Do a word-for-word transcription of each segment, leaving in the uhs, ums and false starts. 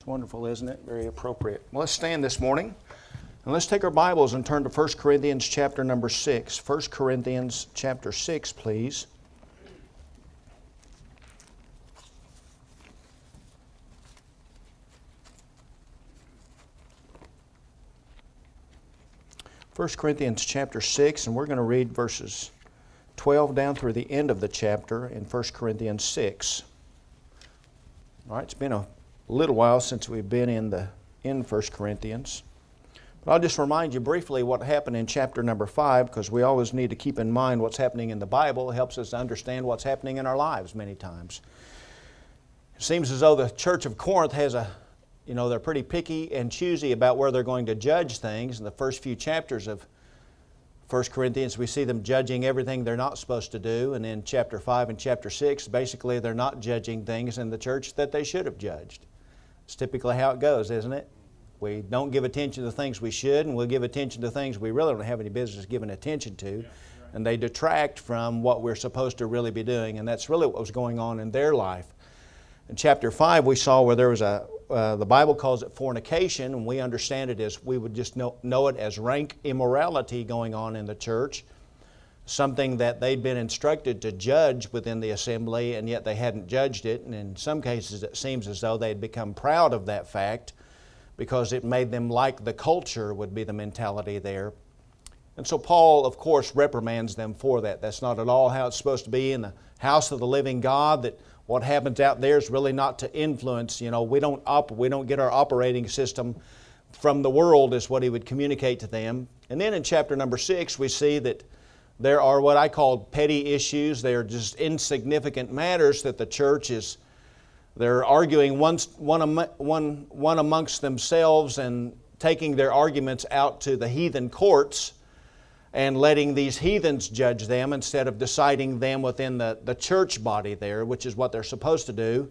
wonderful, isn't it? Very appropriate. Well, let's stand this morning and let's take our Bibles and turn to First Corinthians chapter number six. First Corinthians chapter six, please. First Corinthians chapter six, and we're going to read verses twelve down through the end of the chapter in First Corinthians six. All right, it's been a little while since we've been in the in First Corinthians. But I'll just remind you briefly what happened in chapter number five, because we always need to keep in mind what's happening in the Bible. It helps us to understand what's happening in our lives many times. It seems as though the church of Corinth has a You know, they're pretty picky and choosy about where they're going to judge things. In the first few chapters of First Corinthians, we see them judging everything they're not supposed to do. And in chapter five and chapter six, basically they're not judging things in the church that they should have judged. It's typically how it goes, isn't it? We don't give attention to things we should, and we'll give attention to things we really don't have any business giving attention to. Yeah, right. And they detract from what we're supposed to really be doing. And that's really what was going on in their life. In chapter five, we saw where there was a, uh, the Bible calls it fornication, and we understand it as, we would just know, know it as rank immorality going on in the church, something that they'd been instructed to judge within the assembly, and yet they hadn't judged it. And in some cases, it seems as though they'd become proud of that fact because it made them like the culture would be the mentality there. And so Paul, of course, reprimands them for that. That's not at all how it's supposed to be in the house of the living God, that what happens out there is really not to influence. You know, we don't op- we don't get our operating system from the world, is what he would communicate to them. And then in chapter number six, we see that there are what I call petty issues. They are just insignificant matters that the church is, they're arguing one, one, one, one amongst themselves and taking their arguments out to the heathen courts and letting these heathens judge them instead of deciding them within the, the church body there, which is what they're supposed to do.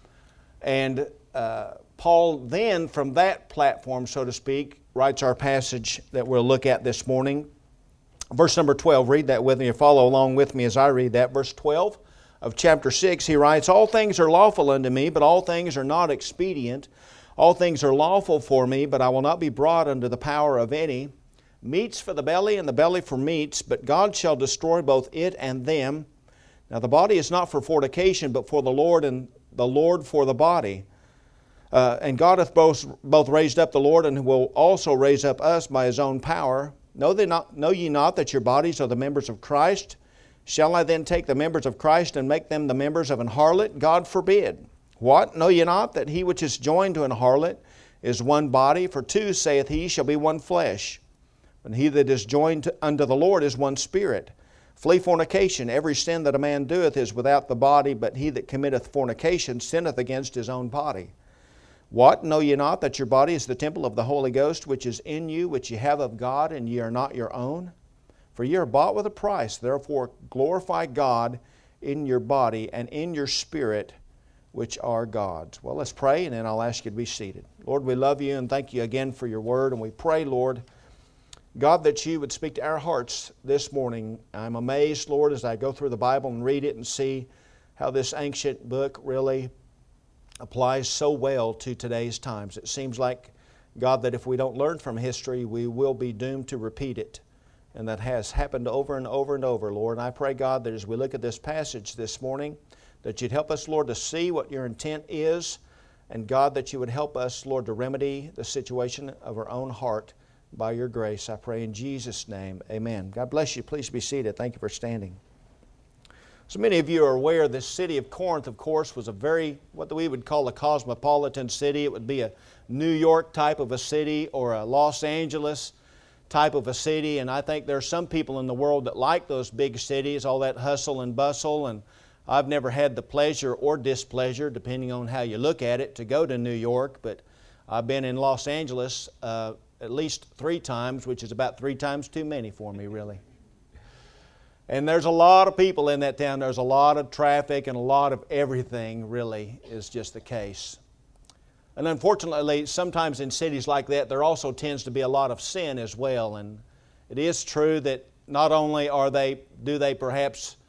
And uh, Paul then, from that platform, so to speak, writes our passage that we'll look at this morning. Verse number twelve, read that with me, or follow along with me as I read that. Verse twelve of chapter six, he writes, "All things are lawful unto me, but all things are not expedient. All things are lawful for me, but I will not be brought under the power of any. Meats for the belly, and the belly for meats, but God shall destroy both it and them. Now the body is not for fornication, but for the Lord, and the Lord for the body. Uh, and God hath both, both raised up the Lord, and will also raise up us by His own power. Know, they not, know ye not that your bodies are the members of Christ? Shall I then take the members of Christ and make them the members of an harlot? God forbid. What? Know ye not that he which is joined to an harlot is one body? For two, saith he, shall be one flesh. And he that is joined unto the Lord is one spirit. Flee fornication. Every sin that a man doeth is without the body, but he that committeth fornication sinneth against his own body. What? Know ye not that your body is the temple of the Holy Ghost, which is in you, which ye have of God, and ye are not your own? For ye are bought with a price. Therefore glorify God in your body and in your spirit, which are God's." Well, let's pray, and then I'll ask you to be seated. Lord, we love you and thank you again for your word, and we pray, Lord, God, that you would speak to our hearts this morning. I'm amazed, Lord, as I go through the Bible and read it and see how this ancient book really applies so well to today's times. It seems like, God, that if we don't learn from history, we will be doomed to repeat it. And that has happened over and over and over, Lord. And I pray, God, that as we look at this passage this morning, that you'd help us, Lord, to see what your intent is. And God, that you would help us, Lord, to remedy the situation of our own heart by your grace. I pray in Jesus' name, amen. God bless you. Please be seated. Thank you for standing. So many of you are aware this city of Corinth, of course, was a very, what we would call a cosmopolitan city. It would be a New York type of a city or a Los Angeles type of a city. And I think there are some people in the world that like those big cities, all that hustle and bustle. And I've never had the pleasure or displeasure, depending on how you look at it, to go to New York. But I've been in Los Angeles uh, at least three times, which is about three times too many for me, really. And there's a lot of people in that town. There's a lot of traffic and a lot of everything, really, is just the case. And unfortunately, sometimes in cities like that, there also tends to be a lot of sin as well. And it is true that not only are they, do they perhaps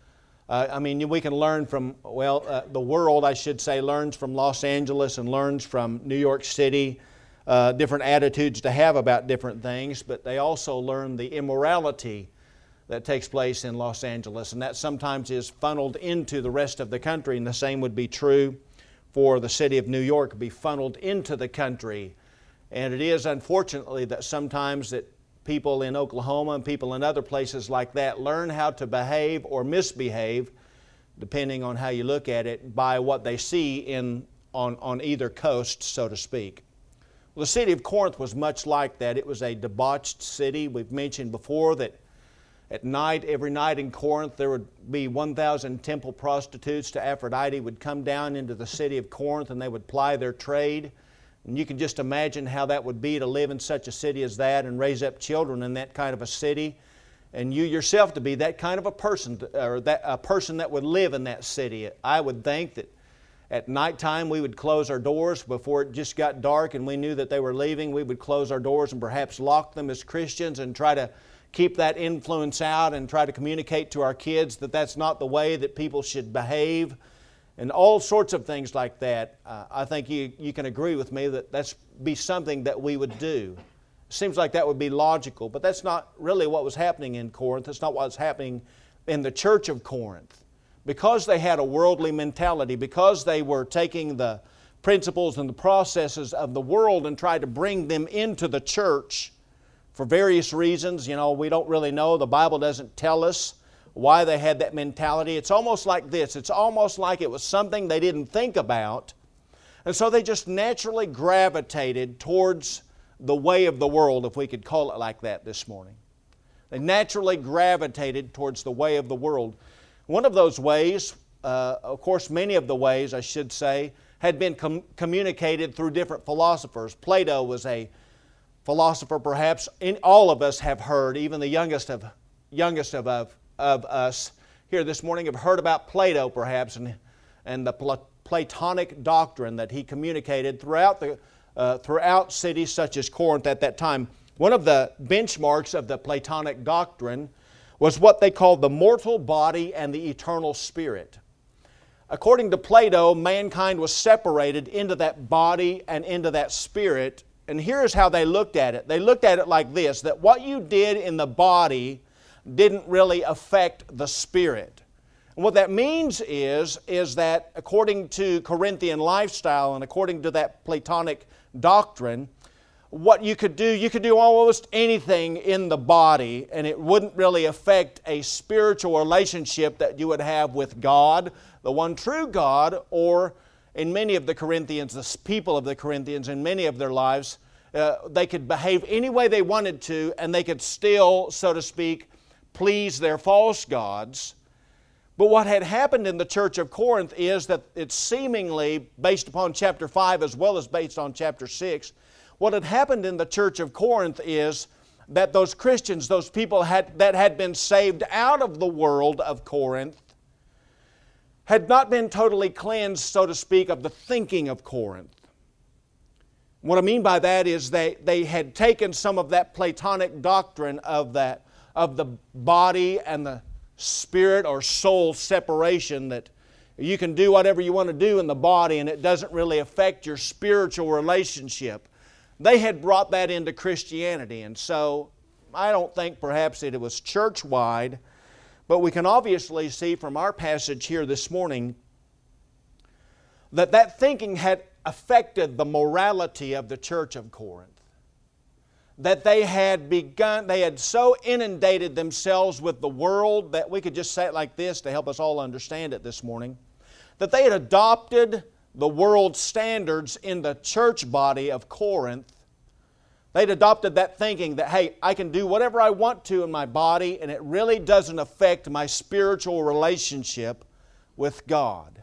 Uh, I mean, we can learn from, well, uh, the world, I should say, learns from Los Angeles and learns from New York City, uh, different attitudes to have about different things, but they also learn the immorality that takes place in Los Angeles, and that sometimes is funneled into the rest of the country, and the same would be true for the city of New York, be funneled into the country. And it is unfortunately that sometimes that people in Oklahoma and people in other places like that learn how to behave or misbehave, depending on how you look at it, by what they see in, on, on either coast, so to speak. Well, the city of Corinth was much like that. It was a debauched city. We've mentioned before that at night, every night in Corinth, there would be one thousand temple prostitutes to Aphrodite would come down into the city of Corinth, and they would ply their trade. And you can just imagine how that would be to live in such a city as that and raise up children in that kind of a city. And you yourself to be that kind of a person, or that a person that would live in that city. I would think that at nighttime we would close our doors before it just got dark and we knew that they were leaving. We would close our doors and perhaps lock them as Christians and try to keep that influence out and try to communicate to our kids that that's not the way that people should behave, and all sorts of things like that. Uh, I think you, you can agree with me that that's be something that we would do. Seems like that would be logical, but that's not really what was happening in Corinth. That's not what was happening in the church of Corinth. Because they had a worldly mentality, because they were taking the principles and the processes of the world and tried to bring them into the church for various reasons. You know, we don't really know. The Bible doesn't tell us why they had that mentality. It's almost like this. It's almost like it was something they didn't think about. And so they just naturally gravitated towards the way of the world, if we could call it like that this morning. They naturally gravitated towards the way of the world. One of those ways, uh, of course, many of the ways, I should say, had been com- communicated through different philosophers. Plato was a philosopher, perhaps. In, all of us have heard, even the youngest of, youngest of, of, of us here this morning have heard about Plato, perhaps, and, and the Pla- Platonic doctrine that he communicated throughout, the, uh, throughout cities such as Corinth at that time. One of the benchmarks of the Platonic doctrine was what they called the mortal body and the eternal spirit. According to Plato, mankind was separated into that body and into that spirit. And here's how they looked at it. They looked at it like this, that what you did in the body didn't really affect the spirit. And what that means is, is that according to Corinthian lifestyle and according to that Platonic doctrine, what you could do, you could do almost anything in the body and it wouldn't really affect a spiritual relationship that you would have with God, the one true God, or in many of the Corinthians, the people of the Corinthians, in many of their lives, uh, they could behave any way they wanted to and they could still, so to speak, please their false gods. But what had happened in the church of Corinth is that it's seemingly, based upon chapter five as well as based on chapter six, what had happened in the church of Corinth is that those Christians, those people had, that had been saved out of the world of Corinth, had not been totally cleansed, so to speak, of the thinking of Corinth. What I mean by that is they, they had taken some of that Platonic doctrine of, that, of the body and the spirit or soul separation, that you can do whatever you want to do in the body and it doesn't really affect your spiritual relationship. They had brought that into Christianity, and so I don't think perhaps that it was church-wide, but we can obviously see from our passage here this morning that that thinking had affected the morality of the church of Corinth. That they had begun, they had so inundated themselves with the world, that we could just say it like this to help us all understand it this morning, that they had adopted the world standards in the church body of Corinth. They'd adopted that thinking that, hey, I can do whatever I want to in my body and it really doesn't affect my spiritual relationship with God.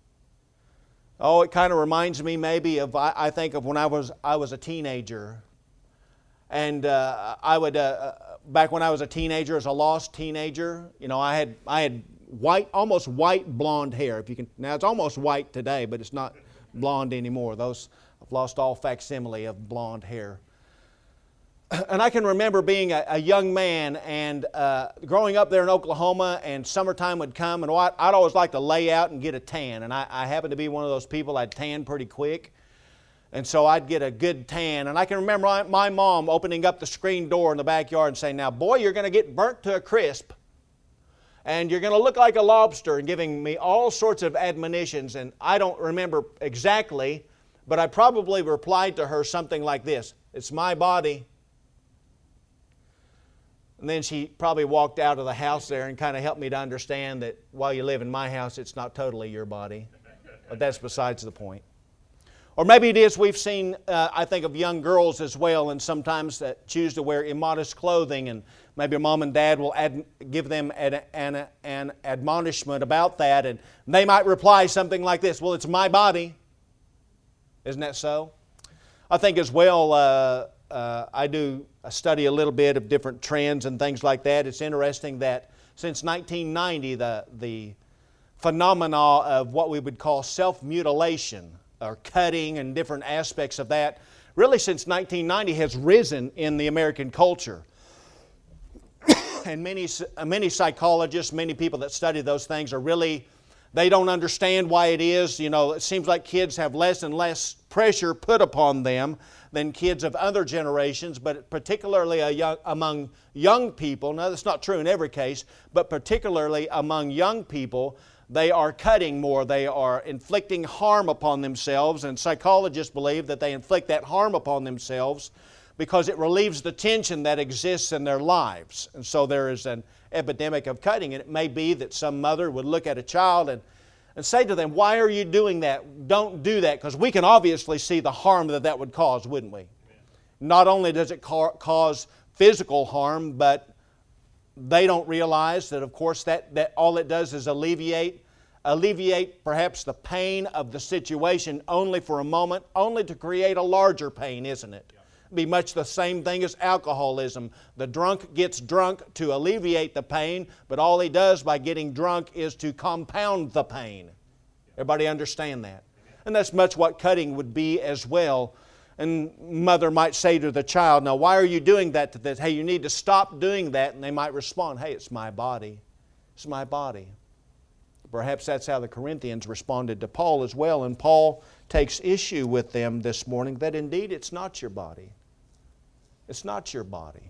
Oh, it kind of reminds me maybe of, I, I think of when I was, I was a teenager. And uh, I would, uh, back when I was a teenager, as a lost teenager, you know, I had, I had white, almost white blonde hair. If you can, now it's almost white today, but it's not blonde anymore. Those, I've lost all facsimile of blonde hair. and I can remember being a, a young man and uh, growing up there in Oklahoma, and summertime would come, and I'd, I'd always like to lay out and get a tan. And I, I happened to be one of those people, I'd tan pretty quick. And so I'd get a good tan. And I can remember my, my mom opening up the screen door in the backyard and saying, "Now, boy, you're going to get burnt to a crisp. And you're going to look like a lobster," and giving me all sorts of admonitions. And I don't remember exactly, but I probably replied to her something like this: "It's my body." And then she probably walked out of the house there and kind of helped me to understand that while you live in my house, it's not totally your body. But that's besides the point. Or maybe it is we've seen, uh, I think of young girls as well, and sometimes that choose to wear immodest clothing, and maybe mom and dad will ad, give them an, an, an admonishment about that, and they might reply something like this: "Well, it's my body." Isn't that so? I think as well, uh, uh, I do study a little bit of different trends and things like that. It's interesting that since nineteen ninety, the, the phenomena of what we would call self-mutilation, or cutting and different aspects of that, really since nineteen ninety has risen in the American culture. And many, many psychologists, many people that study those things are really, they don't understand why it is. You know, it seems like kids have less and less pressure put upon them than kids of other generations, but particularly a young, among young people. Now, that's not true in every case, but particularly among young people, they are cutting more. They are inflicting harm upon themselves, and psychologists believe that they inflict that harm upon themselves because it relieves the tension that exists in their lives. And so there is an epidemic of cutting, and it may be that some mother would look at a child and, and say to them, "Why are you doing that? Don't do that," because we can obviously see the harm that that would cause, wouldn't we? Amen. Not only does it ca- cause physical harm, but they don't realize that, of course, that, that all it does is alleviate, alleviate perhaps the pain of the situation only for a moment, only to create a larger pain, isn't it? Yeah. It'd be much the same thing as alcoholism. The drunk gets drunk to alleviate the pain, but all he does by getting drunk is to compound the pain. Yeah. Everybody understand that? Yeah. And that's much what cutting would be as well. And mother might say to the child, "Now, why are you doing that to this? Hey, you need to stop doing that." And they might respond, "Hey, it's my body. It's my body." Perhaps that's how the Corinthians responded to Paul as well. And Paul takes issue with them this morning that indeed it's not your body. It's not your body.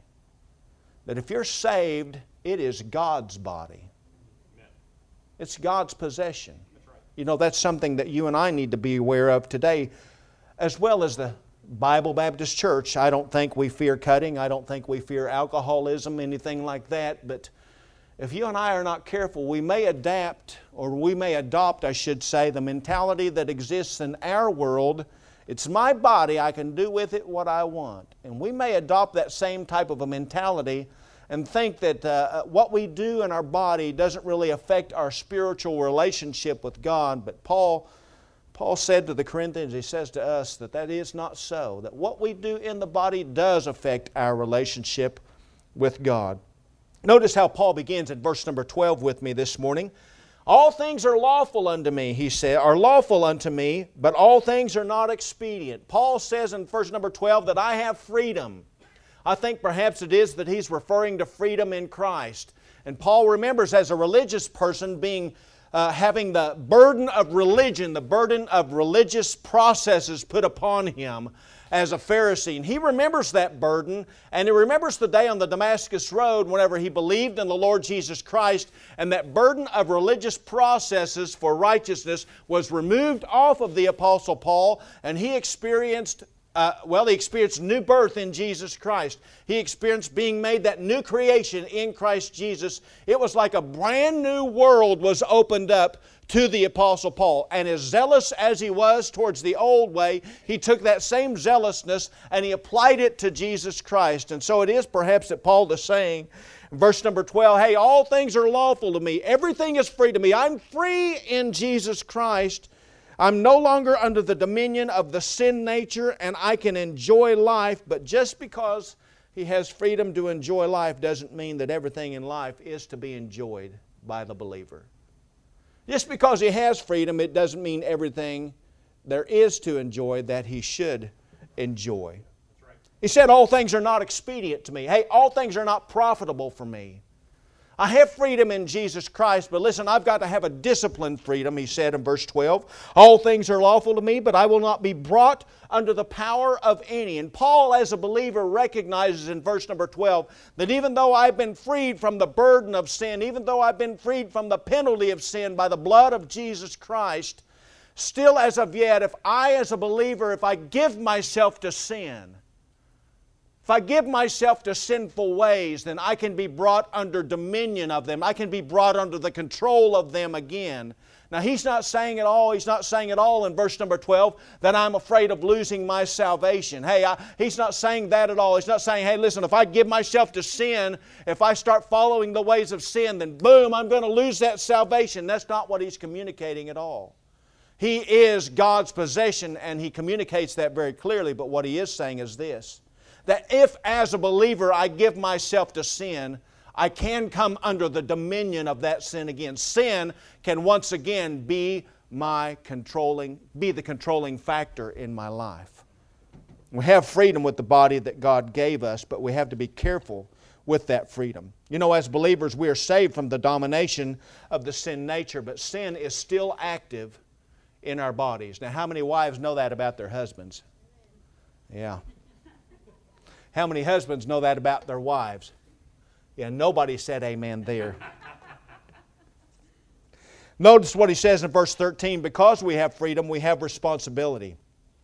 That if you're saved, it is God's body. Amen. It's God's possession. That's right. You know, that's something that you and I need to be aware of today, as well as the Bible Baptist Church. I don't think we fear cutting. I don't think we fear alcoholism, anything like that. But if you and I are not careful, we may adapt, or we may adopt, I should say, the mentality that exists in our world. It's my body, I can do with it what I want. And we may adopt that same type of a mentality and think that uh, what we do in our body doesn't really affect our spiritual relationship with God. But Paul Paul said to the Corinthians, he says to us that that is not so, that what we do in the body does affect our relationship with God. Notice how Paul begins in verse number twelve with me this morning. "All things are lawful unto me," he said, "are lawful unto me, but all things are not expedient." Paul says in verse number twelve that I have freedom. I think perhaps it is that he's referring to freedom in Christ. And Paul remembers as a religious person being Uh, having the burden of religion, the burden of religious processes put upon him as a Pharisee. And he remembers that burden, and he remembers the day on the Damascus Road whenever he believed in the Lord Jesus Christ, and that burden of religious processes for righteousness was removed off of the Apostle Paul, and he experienced Uh, well, he experienced new birth in Jesus Christ. He experienced being made that new creation in Christ Jesus. It was like a brand new world was opened up to the Apostle Paul. And as zealous as he was towards the old way, he took that same zealousness and he applied it to Jesus Christ. And so it is perhaps that Paul is saying, in verse number twelve, "Hey, all things are lawful to me. Everything is free to me. I'm free in Jesus Christ. I'm no longer under the dominion of the sin nature, and I can enjoy life." But just because he has freedom to enjoy life doesn't mean that everything in life is to be enjoyed by the believer. Just because he has freedom, it doesn't mean everything there is to enjoy that he should enjoy. That's right. He said, all things are not expedient to me. Hey, all things are not profitable for me. I have freedom in Jesus Christ, but listen, I've got to have a disciplined freedom, he said in verse twelve. All things are lawful to me, but I will not be brought under the power of any. And Paul, as a believer, recognizes in verse number twelve that even though I've been freed from the burden of sin, even though I've been freed from the penalty of sin by the blood of Jesus Christ, still as of yet, if I as a believer, if I give myself to sin, if I give myself to sinful ways, then I can be brought under dominion of them. I can be brought under the control of them again. Now, he's not saying at all, he's not saying at all in verse number twelve that I'm afraid of losing my salvation. Hey, I, he's not saying that at all. He's not saying, hey, listen, if I give myself to sin, if I start following the ways of sin, then boom, I'm going to lose that salvation. That's not what he's communicating at all. He is God's possession, and he communicates that very clearly, but what he is saying is this: that if as a believer I give myself to sin, I can come under the dominion of that sin again. Sin can once again be my controlling, be the controlling factor in my life. We have freedom with the body that God gave us, but we have to be careful with that freedom. You know, as believers, we are saved from the domination of the sin nature, but sin is still active in our bodies. Now, how many wives know that about their husbands? Yeah. How many husbands know that about their wives? Yeah, nobody said amen there. Notice what he says in verse thirteen. Because we have freedom, we have responsibility.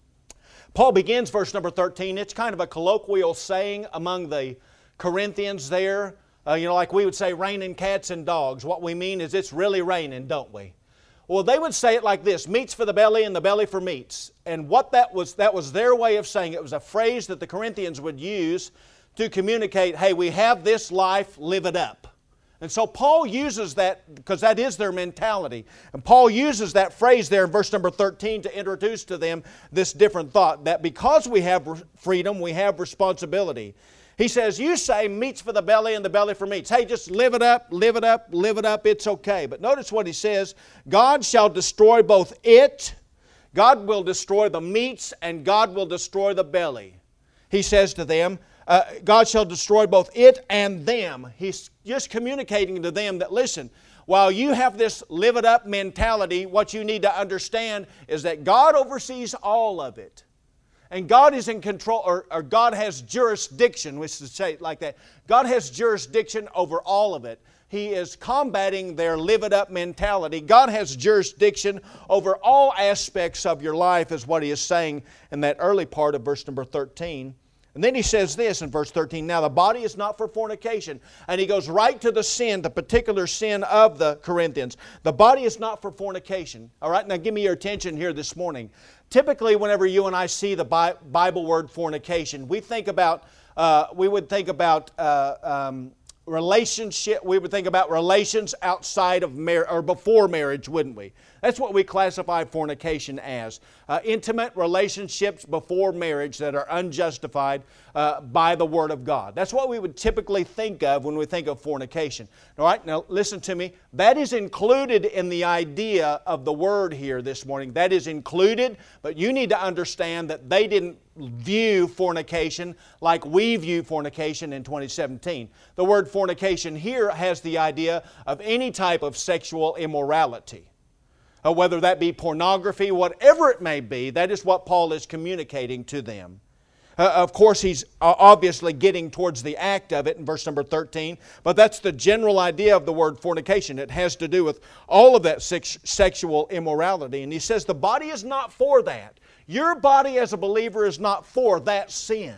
Paul begins verse number thirteen. It's kind of a colloquial saying among the Corinthians there. Uh, you know, like we would say, raining cats and dogs. What we mean is it's really raining, don't we? Well, they would say it like this: meats for the belly and the belly for meats. And what that was, that was their way of saying it. It was a phrase that the Corinthians would use to communicate, hey, we have this life, live it up. And so Paul uses that because that is their mentality. And Paul uses that phrase there in verse number thirteen to introduce to them this different thought, that because we have freedom, we have responsibility. He says, you say meats for the belly and the belly for meats. Hey, just live it up, live it up, live it up, it's okay. But notice what he says: God shall destroy both it, God will destroy the meats, and God will destroy the belly. He says to them, uh, God shall destroy both it and them. He's just communicating to them that, listen, while you have this live it up mentality, what you need to understand is that God oversees all of it. And God is in control, or, or God has jurisdiction, we should say it like that. God has jurisdiction over all of it. He is combating their live it up mentality. God has jurisdiction over all aspects of your life, is what he is saying in that early part of verse number thirteen. And then he says this in verse thirteen, now the body is not for fornication. And he goes right to the sin, the particular sin of the Corinthians. The body is not for fornication. All right, now give me your attention here this morning. Typically, whenever you and I see the Bible word fornication, we think about, uh, we would think about uh, um, relationship, we would think about relations outside of marriage, or before marriage, wouldn't we? That's what we classify fornication as. Uh, intimate relationships before marriage that are unjustified uh, by the Word of God. That's what we would typically think of when we think of fornication. All right, now listen to me. That is included in the idea of the word here this morning. That is included, but you need to understand that they didn't view fornication like we view fornication in twenty seventeen. The word fornication here has the idea of any type of sexual immorality. Uh, whether that be pornography, whatever it may be, that is what Paul is communicating to them. Uh, of course, he's uh, obviously getting towards the act of it in verse number thirteen, but that's the general idea of the word fornication. It has to do with all of that sex- sexual immorality. And he says the body is not for that. Your body as a believer is not for that sin.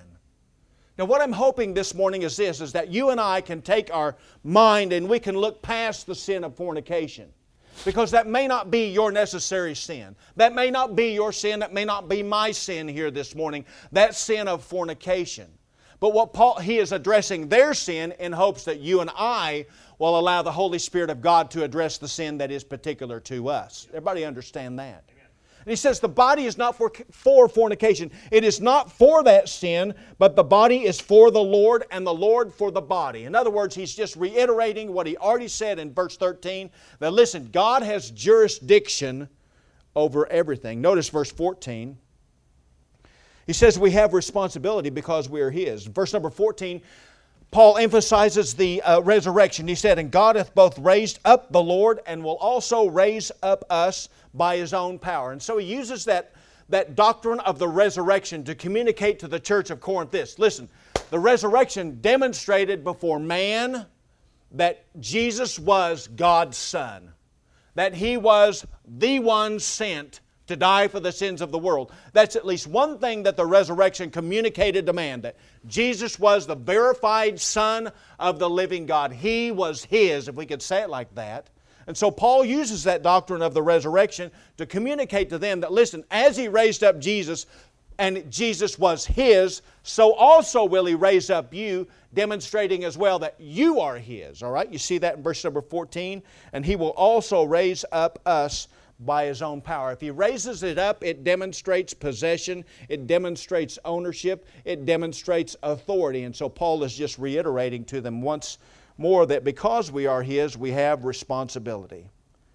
Now what I'm hoping this morning is this, is that you and I can take our mind and we can look past the sin of fornication. Because that may not be your necessary sin. That may not be your sin. That may not be my sin here this morning. That sin of fornication. But what Paul, he is addressing their sin in hopes that you and I will allow the Holy Spirit of God to address the sin that is particular to us. Everybody understand that? And he says the body is not for, for fornication. It is not for that sin, but the body is for the Lord and the Lord for the body. In other words, he's just reiterating what he already said in verse thirteen, that listen, God has jurisdiction over everything. Notice verse fourteen. He says we have responsibility because we are His. Verse number fourteen, Paul emphasizes the uh, resurrection. He said, "And God hath both raised up the Lord and will also raise up us by His own power." And so he uses that, that doctrine of the resurrection to communicate to the church of Corinth this. Listen, the resurrection demonstrated before man that Jesus was God's Son, that He was the one sent to die for the sins of the world. That's at least one thing that the resurrection communicated to man, that Jesus was the verified Son of the living God. He was His, if we could say it like that. And so Paul uses that doctrine of the resurrection to communicate to them that, listen, as He raised up Jesus, and Jesus was His, so also will He raise up you, demonstrating as well that you are His. All right, you see that in verse number fourteen. And He will also raise up us by His own power. If He raises it up, it demonstrates possession, it demonstrates ownership, it demonstrates authority. And so Paul is just reiterating to them once more that because we are His, we have responsibility.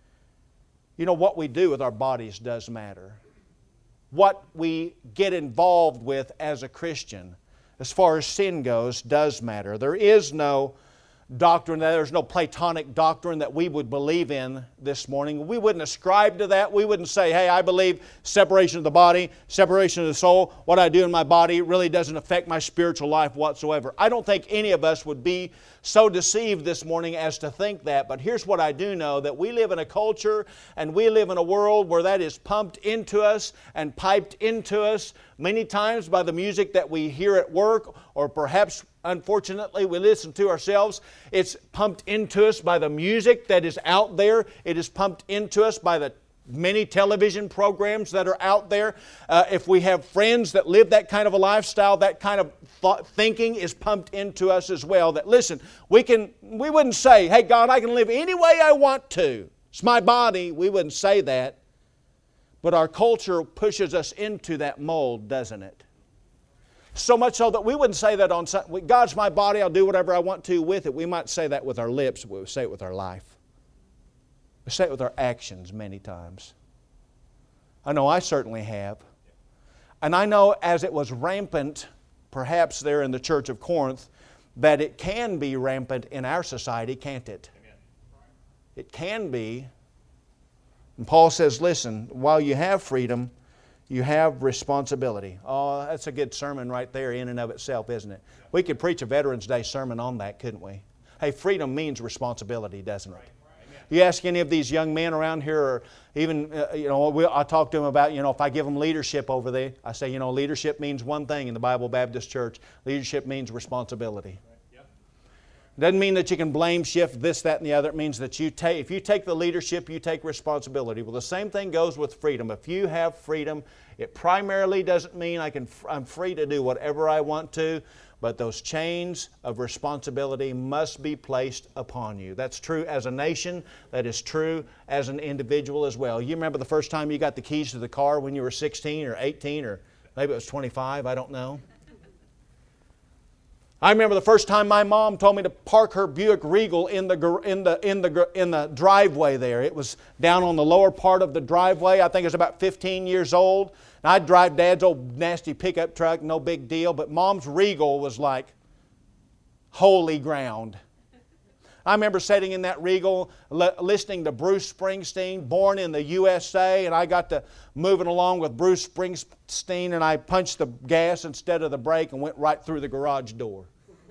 You know, what we do with our bodies does matter. What we get involved with as a Christian, as far as sin goes, does matter. There is no doctrine, there's no Platonic doctrine that we would believe in this morning. We wouldn't ascribe to that. We wouldn't say, hey, I believe separation of the body, separation of the soul. What I do in my body really doesn't affect my spiritual life whatsoever. I don't think any of us would be so deceived this morning as to think that. But here's what I do know, that we live in a culture and we live in a world where that is pumped into us and piped into us many times by the music that we hear at work, or perhaps unfortunately we listen to ourselves. It's pumped into us by the music that is out there. It is pumped into us by the many television programs that are out there. Uh, if we have friends that live that kind of a lifestyle, that kind of thought, thinking is pumped into us as well. That, listen, we can, we wouldn't say, hey God, I can live any way I want to. It's my body. We wouldn't say that. But our culture pushes us into that mold, doesn't it? So much so that we wouldn't say that on Sunday. God's my body, I'll do whatever I want to with it. We might say that with our lips, but we would say it with our life. We say it with our actions many times. I know I certainly have. And I know as it was rampant, perhaps there in the church of Corinth, that it can be rampant in our society, can't it? It can be. And Paul says, listen, while you have freedom, you have responsibility. Oh, that's a good sermon right there in and of itself, isn't it? We could preach a Veterans Day sermon on that, couldn't we? Hey, freedom means responsibility, doesn't it? You ask any of these young men around here, or even, uh, you know, we, I talk to them about, you know, if I give them leadership over there, I say, you know, leadership means one thing in the Bible Baptist Church. Leadership means responsibility. It doesn't mean that you can blame shift this, that, and the other. It means that you take, if you take the leadership, you take responsibility. Well, the same thing goes with freedom. If you have freedom, it primarily doesn't mean I can, I'm free to do whatever I want to, but those chains of responsibility must be placed upon you. That's true as a nation. That is true as an individual as well. You remember the first time you got the keys to the car when you were sixteen or eighteen, or maybe it was twenty-five, I don't know. I remember the first time my mom told me to park her Buick Regal in the, in the, in the, in the driveway there. It was down on the lower part of the driveway. I think it was about fifteen years old. And I'd drive Dad's old nasty pickup truck, no big deal. But Mom's Regal was like holy ground. I remember sitting in that Regal listening to Bruce Springsteen, Born in the U S A, and I got to moving along with Bruce Springsteen, and I punched the gas instead of the brake and went right through the garage door.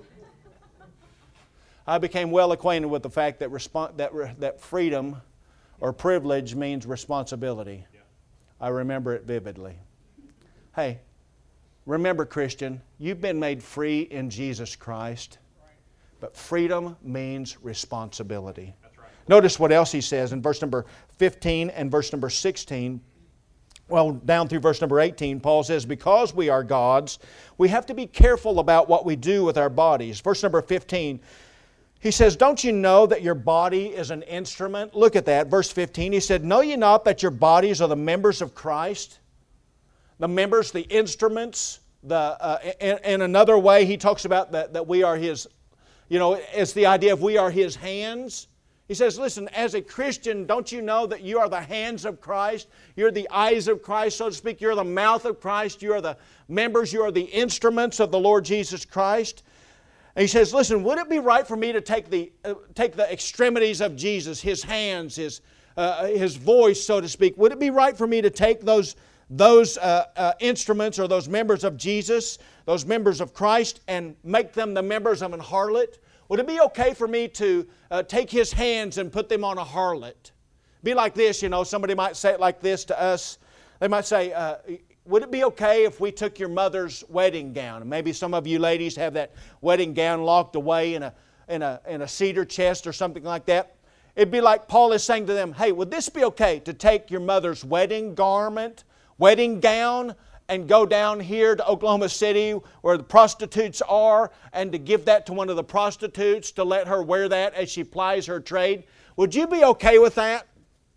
I became well acquainted with the fact that, respo- that, re- that freedom or privilege means responsibility. Yeah. I remember it vividly. Hey, remember, Christian, you've been made free in Jesus Christ. But freedom means responsibility. That's right. Notice what else he says in verse number fifteen and verse number sixteen. Well, down through verse number eighteen, Paul says, because we are God's, we have to be careful about what we do with our bodies. Verse number fifteen, he says, don't you know that your body is an instrument? Look at that, verse fifteen. He said, know ye not that your bodies are the members of Christ? The members, the instruments. The uh, in, in another way, he talks about that, that we are His. You know, it's the idea of we are His hands. He says, listen, as a Christian, don't you know that you are the hands of Christ? You're the eyes of Christ, so to speak. You're the mouth of Christ. You are the members. You are the instruments of the Lord Jesus Christ. And he says, listen, would it be right for me to take the, uh, take the extremities of Jesus, His hands, His, uh, His voice, so to speak? Would it be right for me to take those, those uh, uh, instruments or those members of Jesus, those members of Christ, and make them the members of an harlot? Would it be okay for me to uh, take His hands and put them on a harlot? Be like this, you know, somebody might say it like this to us. They might say, uh, would it be okay if we took your mother's wedding gown? And maybe some of you ladies have that wedding gown locked away in a, in a, in a cedar chest or something like that. It'd be like Paul is saying to them, hey, would this be okay to take your mother's wedding garment, wedding gown, and go down here to Oklahoma City where the prostitutes are and to give that to one of the prostitutes to let her wear that as she plies her trade? Would you be okay with that?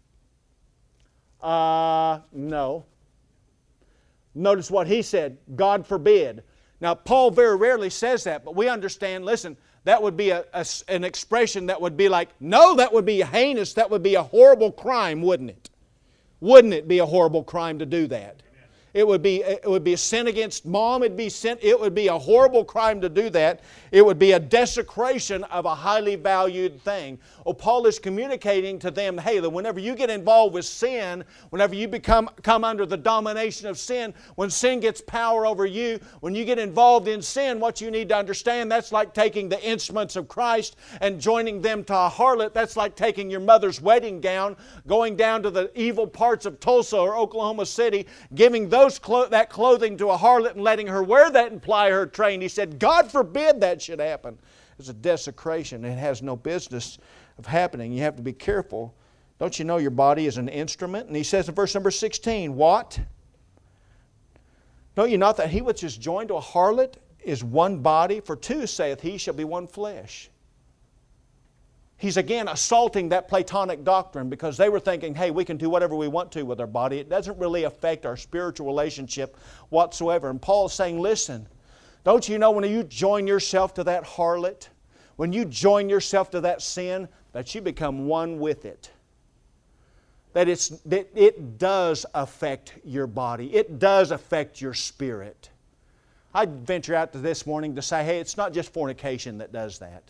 Uh, no. Notice what he said, God forbid. Now, Paul very rarely says that, but we understand, listen, that would be a, a, an expression that would be like, no, that would be heinous, that would be a horrible crime, wouldn't it? Wouldn't it be a horrible crime to do that? It would be, it would be a sin against mom. It'd be sin, it would be a horrible crime to do that. It would be a desecration of a highly valued thing. Well, Paul is communicating to them, hey, that whenever you get involved with sin, whenever you become come under the domination of sin, when sin gets power over you, when you get involved in sin, what you need to understand, that's like taking the instruments of Christ and joining them to a harlot. That's like taking your mother's wedding gown, going down to the evil parts of Tulsa or Oklahoma City, giving those Those clo- that clothing to a harlot and letting her wear that and ply her trade. He said, God forbid that should happen. It's a desecration. It has no business of happening. You have to be careful. Don't you know your body is an instrument? And he says in verse number sixteen, what? Know you not that he which is joined to a harlot is one body? For two, saith he, shall be one flesh. He's again assaulting that Platonic doctrine because they were thinking, hey, we can do whatever we want to with our body. It doesn't really affect our spiritual relationship whatsoever. And Paul's saying, listen, don't you know when you join yourself to that harlot, when you join yourself to that sin, that you become one with it? That, it's, that it does affect your body. It does affect your spirit. I'd venture out to this morning to say, hey, it's not just fornication that does that.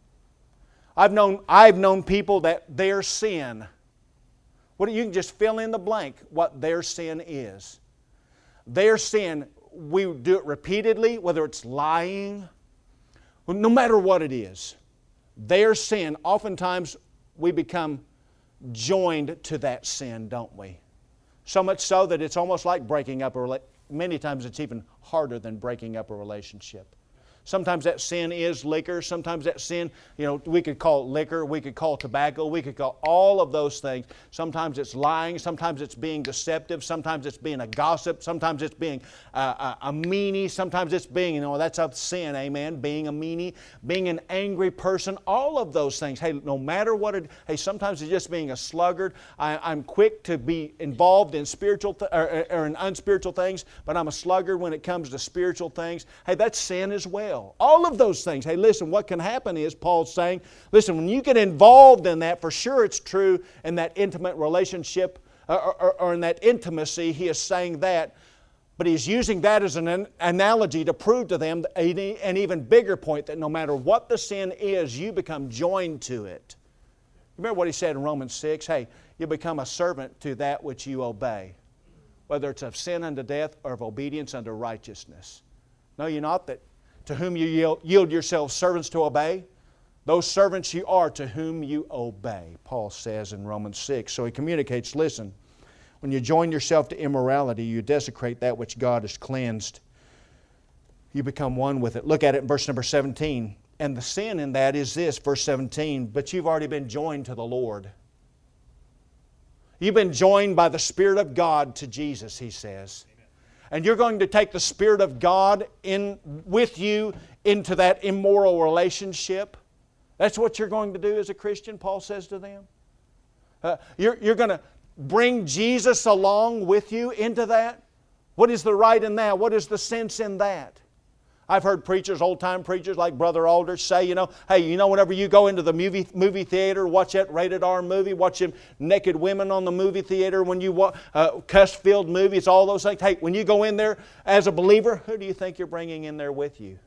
I've known, I've known people that their sin, what you can just fill in the blank what their sin is. Their sin, we do it repeatedly, whether it's lying, no matter what it is. Their sin, oftentimes we become joined to that sin, don't we? So much so that it's almost like breaking up a relationship. Many times it's even harder than breaking up a relationship. Sometimes that sin is liquor. Sometimes that sin, you know, we could call it liquor. We could call it tobacco. We could call all of those things. Sometimes it's lying. Sometimes it's being deceptive. Sometimes it's being a gossip. Sometimes it's being a, a, a meanie. Sometimes it's being, you know, that's a sin, amen, being a meanie, being an angry person. All of those things. Hey, no matter what it, hey, sometimes it's just being a sluggard. I, I'm quick to be involved in spiritual th- or, or in unspiritual things, but I'm a sluggard when it comes to spiritual things. Hey, that's sin as well. All of those things. Hey, listen, what can happen is, Paul's saying, listen, when you get involved in that, for sure it's true in that intimate relationship or, or, or in that intimacy, he is saying that. But he's using that as an analogy to prove to them an even bigger point, that no matter what the sin is, you become joined to it. Remember what he said in Romans six? Hey, you become a servant to that which you obey, whether it's of sin unto death or of obedience unto righteousness. Know ye not that to whom you yield, yield yourselves servants to obey, those servants you are to whom you obey, Paul says in Romans six. So he communicates, listen, when you join yourself to immorality, you desecrate that which God has cleansed. You become one with it. Look at it in verse number seventeen. And the sin in that is this, verse seventeen, but you've already been joined to the Lord. You've been joined by the Spirit of God to Jesus, he says. And you're going to take the Spirit of God in with you into that immoral relationship. That's what you're going to do as a Christian, Paul says to them. Uh, you're, you're going to bring Jesus along with you into that. What is the right in that? What is the sense in that? I've heard preachers, old-time preachers like Brother Aldrich say, you know, hey, you know, whenever you go into the movie movie theater, watch that rated R movie, watch them naked women on the movie theater, when you watch uh, cuss-filled movies, all those things. Hey, when you go in there as a believer, who do you think you're bringing in there with you?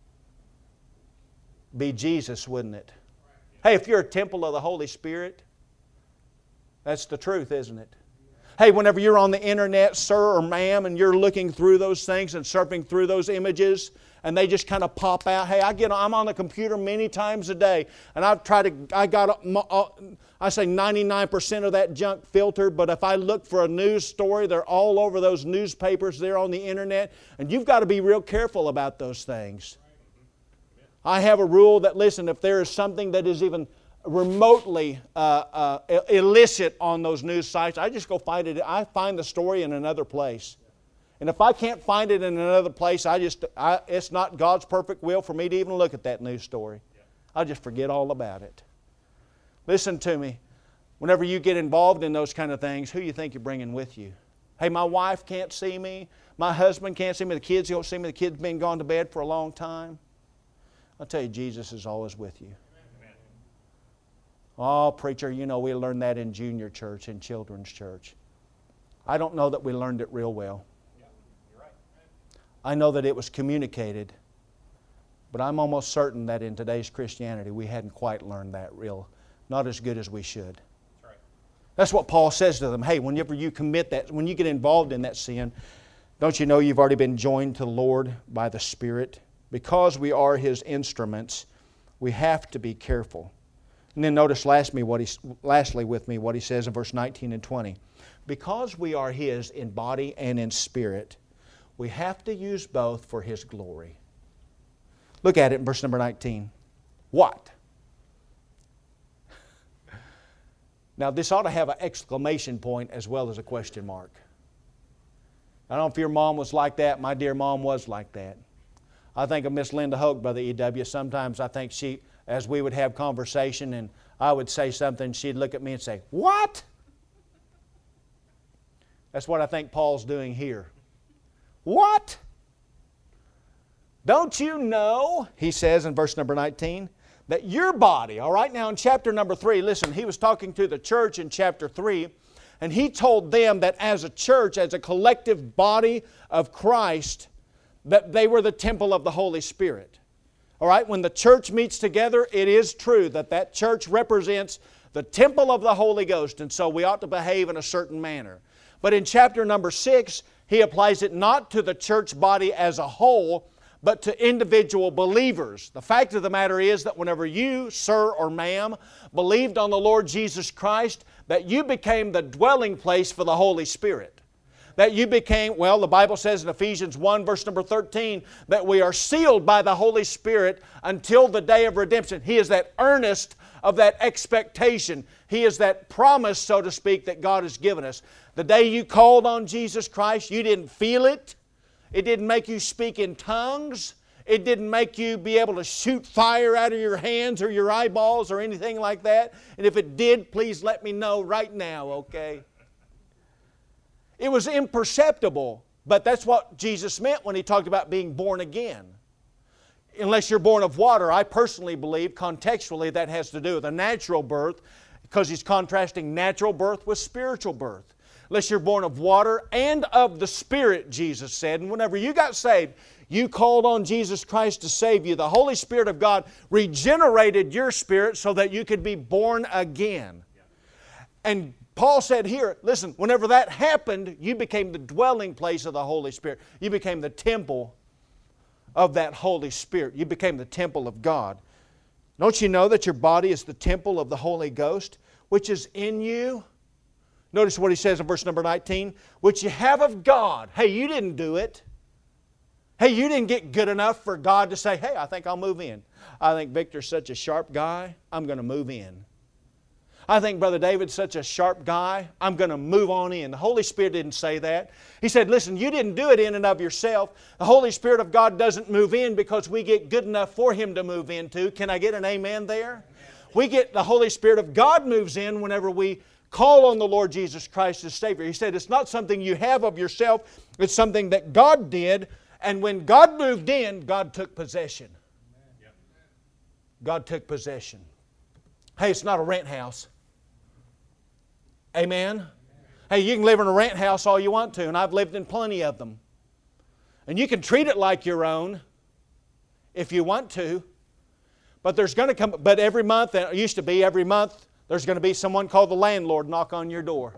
Be Jesus, wouldn't it? Hey, if you're a temple of the Holy Spirit, that's the truth, isn't it? Hey, whenever you're on the internet, sir or ma'am, and you're looking through those things and surfing through those images, and they just kind of pop out. Hey, I get, I'm on the computer many times a day, and I've tried to, I got, I say ninety-nine percent of that junk filtered, but if I look for a news story, they're all over those newspapers there on the internet, and you've got to be real careful about those things. I have a rule that, listen, if there is something that is even remotely uh, uh, illicit on those news sites, I just go find it. I find the story in another place. And if I can't find it in another place, I just, I, it's not God's perfect will for me to even look at that news story. I'll just forget all about it. Listen to me. Whenever you get involved in those kind of things, who do you think you're bringing with you? Hey, my wife can't see me. My husband can't see me. The kids don't see me. The kids have been gone to bed for a long time. I'll tell you, Jesus is always with you. Oh, preacher, you know, we learned that in junior church, in children's church. I don't know that we learned it real well. Yeah, you're right. I know that it was communicated, but I'm almost certain that in today's Christianity we hadn't quite learned that real, not as good as we should. That's right. That's what Paul says to them. Hey, whenever you commit that, when you get involved in that sin, don't you know you've already been joined to the Lord by the Spirit? Because we are His instruments, we have to be careful. And then notice lastly, what he, lastly with me what he says in verse nineteen and twenty. Because we are His in body and in spirit, we have to use both for His glory. Look at it in verse number nineteen. What? Now this ought to have an exclamation point as well as a question mark. I don't know if your mom was like that. My dear mom was like that. I think of Miss Linda Hoke, Brother E W Sometimes I think she, as we would have conversation and I would say something, she'd look at me and say, "What?" That's what I think Paul's doing here. What? Don't you know, he says in verse number nineteen, that your body, all right, now in chapter number three, listen, he was talking to the church in chapter three, and he told them that as a church, as a collective body of Christ, that they were the temple of the Holy Spirit. All right, when the church meets together, it is true that that church represents the temple of the Holy Ghost, and so we ought to behave in a certain manner. But in chapter number six, he applies it not to the church body as a whole, but to individual believers. The fact of the matter is that whenever you, sir or ma'am, believed on the Lord Jesus Christ, that you became the dwelling place for the Holy Spirit. That you became, well, the Bible says in Ephesians one, verse number thirteen, that we are sealed by the Holy Spirit until the day of redemption. He is that earnest of that expectation. He is that promise, so to speak, that God has given us. The day you called on Jesus Christ, you didn't feel it. It didn't make you speak in tongues. It didn't make you be able to shoot fire out of your hands or your eyeballs or anything like that. And if it did, please let me know right now, okay? It was imperceptible, but that's what Jesus meant when He talked about being born again. Unless you're born of water, I personally believe contextually that has to do with a natural birth, because He's contrasting natural birth with spiritual birth. Unless you're born of water and of the Spirit, Jesus said. And whenever you got saved, you called on Jesus Christ to save you. The Holy Spirit of God regenerated your spirit so that you could be born again. And Paul said here, listen, whenever that happened, you became the dwelling place of the Holy Spirit. You became the temple of that Holy Spirit. You became the temple of God. Don't you know that your body is the temple of the Holy Ghost, which is in you? Notice what he says in verse number nineteen, which you have of God. Hey, you didn't do it. Hey, you didn't get good enough for God to say, hey, I think I'll move in. I think Victor's such a sharp guy, I'm going to move in. I think Brother David's such a sharp guy, I'm going to move on in. The Holy Spirit didn't say that. He said, listen, you didn't do it in and of yourself. The Holy Spirit of God doesn't move in because we get good enough for Him to move into. Can I get an amen there? Amen. We get the Holy Spirit of God moves in whenever we call on the Lord Jesus Christ as Savior. He said it's not something you have of yourself. It's something that God did, And when God moved in, God took possession. God took possession. Hey, it's not a rent house. Amen? Hey, you can live in a rent house all you want to, and I've lived in plenty of them. And you can treat it like your own if you want to. But there's going to come, but every month, it used to be every month, there's going to be someone called the landlord knock on your door.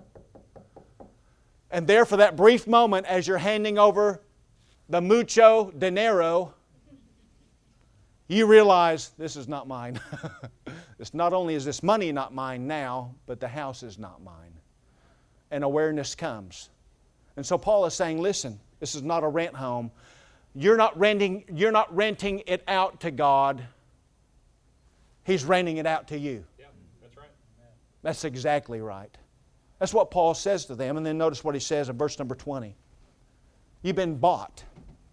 And there for that brief moment as you're handing over the mucho dinero, you realize this is not mine. It's not only is this money not mine now, but the house is not mine. And awareness comes. And so Paul is saying, listen, this is not a rent home. You're not renting, you're not renting it out to God. He's renting it out to you. Yeah, that's right. That's exactly right. That's what Paul says to them. And then notice what he says in verse number twenty. You've been bought.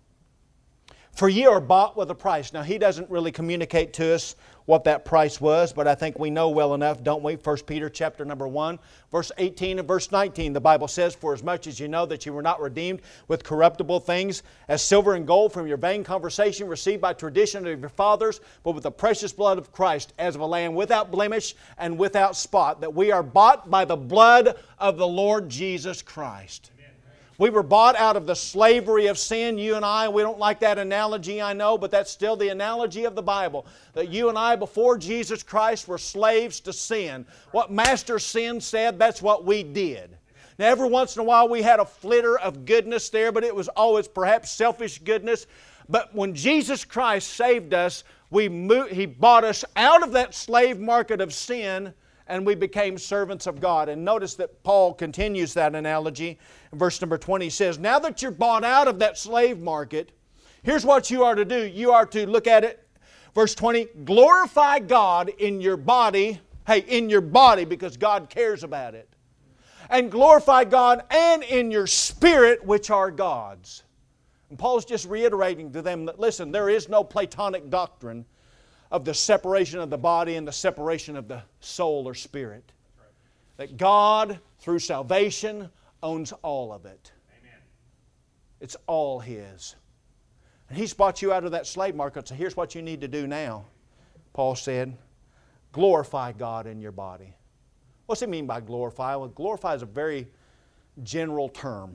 For ye are bought with a price. Now, he doesn't really communicate to us what that price was, but I think we know well enough, don't we? First Peter chapter number one, verse eighteen and verse nineteen. The Bible says, for as much as you know that you were not redeemed with corruptible things, as silver and gold from your vain conversation received by tradition of your fathers, but with the precious blood of Christ, as of a lamb without blemish and without spot, that we are bought by the blood of the Lord Jesus Christ. We were bought out of the slavery of sin, you and I. We don't like that analogy, I know, but that's still the analogy of the Bible. That you and I, before Jesus Christ, were slaves to sin. What Master Sin said, that's what we did. Now, every once in a while we had a flitter of goodness there, but it was always perhaps selfish goodness. But when Jesus Christ saved us, we moved, He bought us out of that slave market of sin, and we became servants of God. And notice that Paul continues that analogy. In verse number twenty, he says, now that you're bought out of that slave market, here's what you are to do. You are to look at it. Verse twenty, glorify God in your body. Hey, in your body, because God cares about it. And glorify God and in your spirit, which are God's. And Paul's just reiterating to them that, listen, there is no Platonic doctrine of the separation of the body and the separation of the soul or spirit. That God, through salvation, owns all of it. Amen. It's all His. And He's bought you out of that slave market, so here's what you need to do now. Paul said, glorify God in your body. What's it mean by glorify? Well, glorify is a very general term.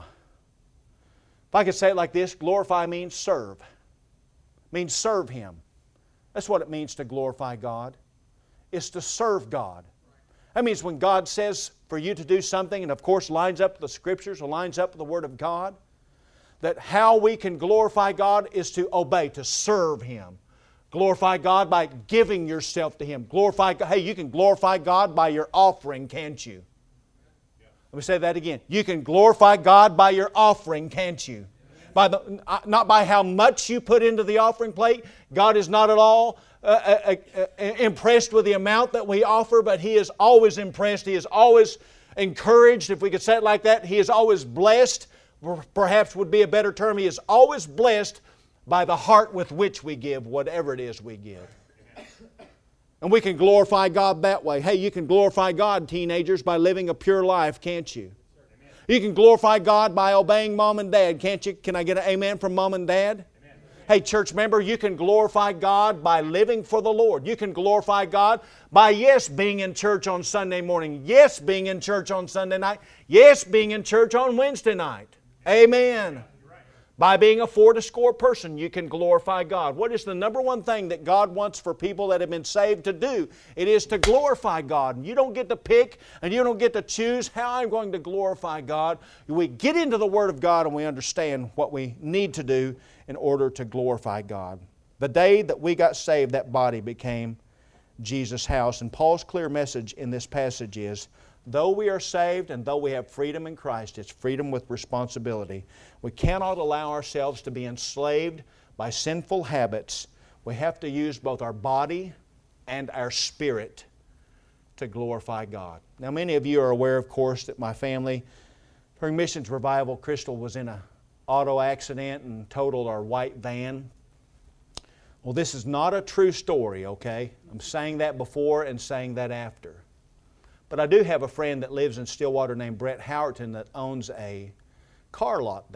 If I could say it like this, glorify means serve. It means serve Him. That's what it means to glorify God. It's to serve God. That means when God says for you to do something, and of course lines up with the Scriptures or lines up with the Word of God, that how we can glorify God is to obey, to serve Him. Glorify God by giving yourself to Him. Glorify God. Hey, you can glorify God by your offering, can't you? Let me say that again. You can glorify God by your offering, can't you? By the, not by how much you put into the offering plate. God is not at all uh, uh, uh, impressed with the amount that we offer, but He is always impressed. He is always encouraged, if we could say it like that. He is always blessed, perhaps would be a better term. He is always blessed by the heart with which we give, whatever it is we give. And we can glorify God that way. Hey, you can glorify God, teenagers, by living a pure life, can't you? You can glorify God by obeying mom and dad, can't you? Can I get an amen from mom and dad? Amen. Hey, church member, you can glorify God by living for the Lord. You can glorify God by, yes, being in church on Sunday morning. Yes, being in church on Sunday night. Yes, being in church on Wednesday night. Amen. By being a four-to-score person, you can glorify God. What is the number one thing that God wants for people that have been saved to do? It is to glorify God. And you don't get to pick and you don't get to choose how I'm going to glorify God. We get into the Word of God and we understand what we need to do in order to glorify God. The day that we got saved, that body became Jesus' house. And Paul's clear message in this passage is, though we are saved and though we have freedom in Christ, it's freedom with responsibility. We cannot allow ourselves to be enslaved by sinful habits. We have to use both our body and our spirit to glorify God. Now, many of you are aware, of course, that my family, during Missions Revival, Crystal was in an auto accident and totaled our white van. Well, this is not a true story, okay? I'm saying that before and saying that after. But I do have a friend that lives in Stillwater named Brett Howerton that owns a car lot there.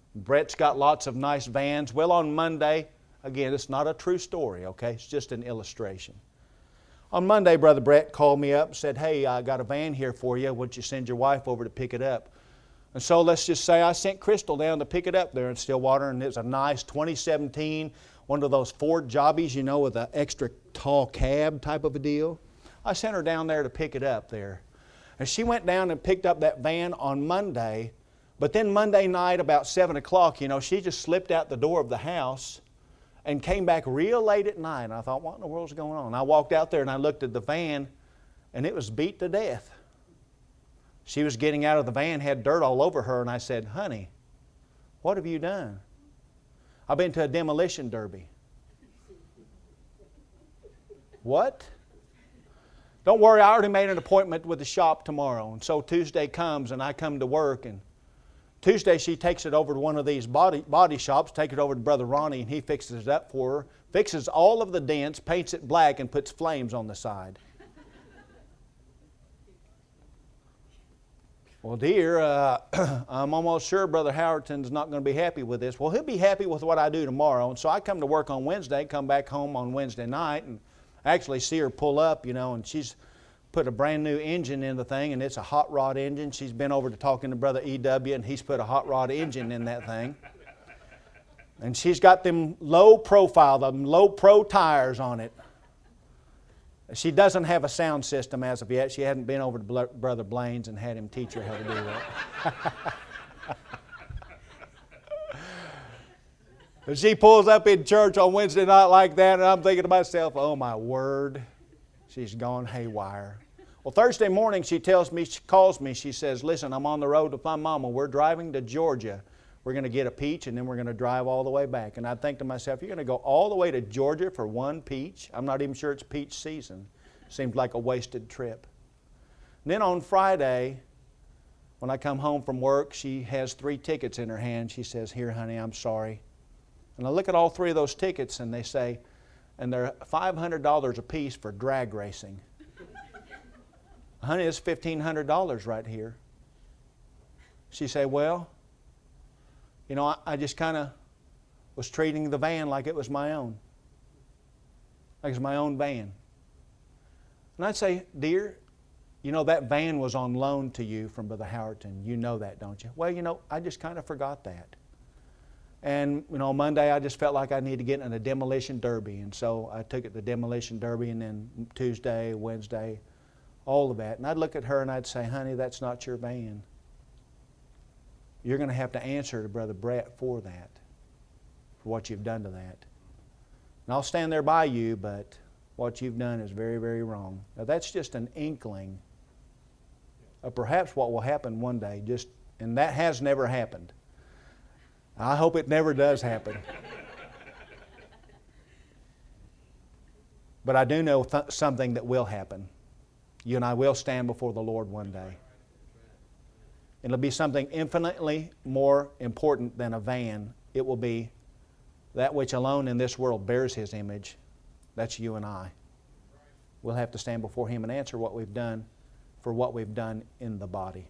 Brett's got lots of nice vans. Well, on Monday, again, it's not a true story, okay? It's just an illustration. On Monday, Brother Brett called me up and said, hey, I got a van here for you. Would you send your wife over to pick it up? And so let's just say I sent Crystal down to pick it up there in Stillwater, and it's a nice twenty seventeen, one of those Ford Jobbies, you know, with an extra tall cab type of a deal. I sent her down there to pick it up there. And she went down and picked up that van on Monday, but then Monday night about seven o'clock, you know, she just slipped out the door of the house and came back real late at night. And I thought, what in the world's going on? And I walked out there and I looked at the van, and it was beat to death. She was getting out of the van, had dirt all over her, and I said, honey, what have you done? I've been to a demolition derby. What? Don't worry, I already made an appointment with the shop tomorrow. And so Tuesday comes and I come to work, and Tuesday she takes it over to one of these body, body shops, take it over to Brother Ronnie, and he fixes it up for her, fixes all of the dents, paints it black, and puts flames on the side. Well, dear, uh, I'm almost sure Brother Howerton's not going to be happy with this. Well, he'll be happy with what I do tomorrow. And so I come to work on Wednesday, come back home on Wednesday night, and actually see her pull up, you know, and she's put a brand new engine in the thing, and it's a hot rod engine. She's been over to talking to Brother E W, and he's put a hot rod engine in that thing. And she's got them low profile, them low pro tires on it. She doesn't have a sound system as of yet. She hadn't been over to Brother Blaine's and had him teach her how to do that. She pulls up in church on Wednesday night like that, and I'm thinking to myself, oh my word, she's gone haywire. Well, Thursday morning she tells me, she calls me, she says, listen, I'm on the road with my mama. We're driving to Georgia. We're going to get a peach, and then we're going to drive all the way back. And I think to myself, you're going to go all the way to Georgia for one peach? I'm not even sure it's peach season. Seems like a wasted trip. And then on Friday, when I come home from work, she has three tickets in her hand. She says, here, honey, I'm sorry. And I look at all three of those tickets, and they say, and they're five hundred dollars a piece for drag racing. Honey, it's fifteen hundred dollars right here. She said, well, you know, I, I just kind of was treating the van like it was my own. Like it was my own van. And I'd say, dear, you know, that van was on loan to you from Brother Howerton. You know that, don't you? Well, you know, I just kind of forgot that. And, you know, Monday I just felt like I needed to get in a demolition derby. And so I took it to demolition derby, and then Tuesday, Wednesday, all of that. And I'd look at her and I'd say, honey, that's not your van. You're going to have to answer to Brother Brett for that, for what you've done to that. And I'll stand there by you, but what you've done is very, very wrong. Now that's just an inkling of perhaps what will happen one day, just, and that has never happened. I hope it never does happen. But I do know th- something that will happen. You and I will stand before the Lord one day. It'll be something infinitely more important than a van. It will be that which alone in this world bears His image. That's you and I. We'll have to stand before Him and answer what we've done for what we've done in the body.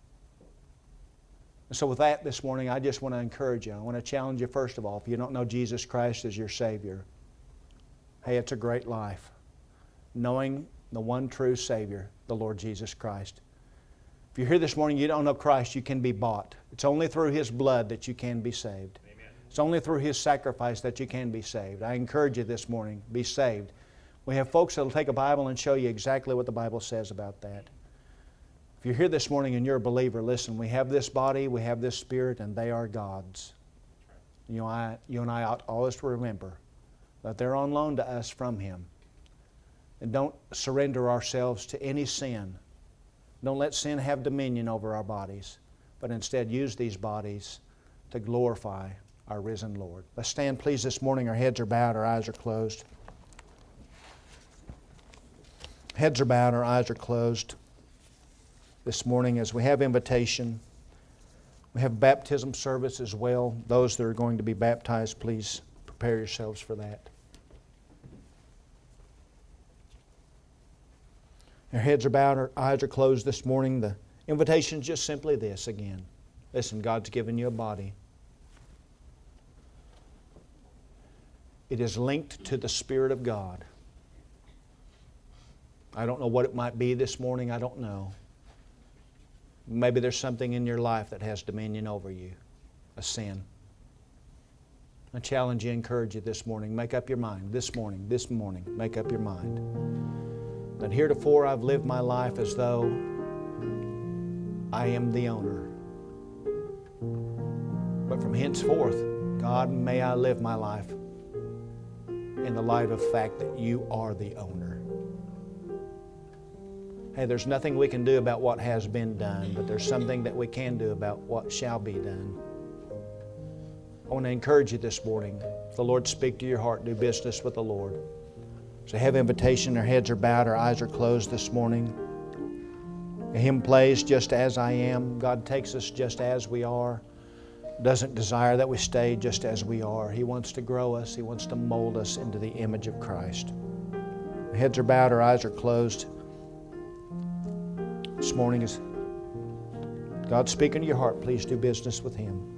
And so with that this morning, I just want to encourage you. I want to challenge you first of all, if you don't know Jesus Christ as your Savior, hey, it's a great life. Knowing the one true Savior, the Lord Jesus Christ. If you're here this morning, you don't know Christ, you can be bought. It's only through His blood that you can be saved. Amen. It's only through His sacrifice that you can be saved. I encourage you this morning, be saved. We have folks that will take a Bible and show you exactly what the Bible says about that. If you're here this morning and you're a believer, listen, we have this body, we have this spirit, and they are God's. You know, I, you and I ought always to remember that they're on loan to us from Him. And don't surrender ourselves to any sin. Don't let sin have dominion over our bodies, but instead use these bodies to glorify our risen Lord. Let's stand, please, this morning. Our heads are bowed, our eyes are closed. Heads are bowed, our eyes are closed. This morning, as we have invitation, we have baptism service as well. Those that are going to be baptized, please prepare yourselves for that. Our heads are bowed, our eyes are closed this morning. The invitation is just simply this again. Listen, God's given you a body. It is linked to the Spirit of God. I don't know what it might be this morning. I don't know. Maybe there's something in your life that has dominion over you, a sin. I challenge you, encourage you this morning. Make up your mind. This morning, this morning, make up your mind. That heretofore I've lived my life as though I am the owner. But from henceforth, God, may I live my life in the light of the fact that You are the owner. Hey, there's nothing we can do about what has been done, but there's something that we can do about what shall be done. I want to encourage you this morning. If the Lord speak to your heart, do business with the Lord. So have invitation, our heads are bowed, our eyes are closed this morning. The hymn plays, Just As I Am. God takes us just as we are. Doesn't desire that we stay just as we are. He wants to grow us. He wants to mold us into the image of Christ. Our heads are bowed, our eyes are closed. This morning, is God speaking to your heart, please do business with Him.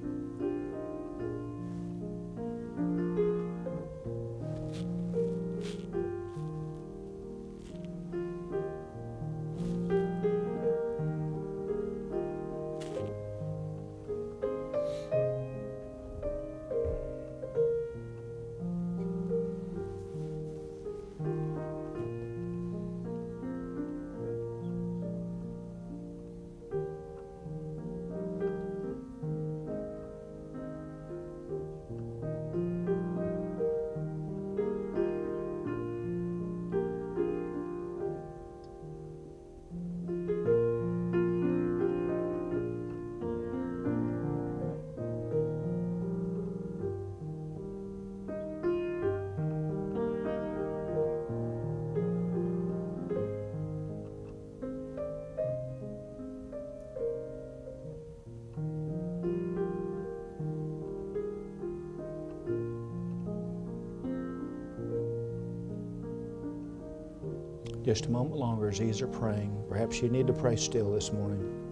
Just a moment longer as these are praying. Perhaps you need to pray still this morning.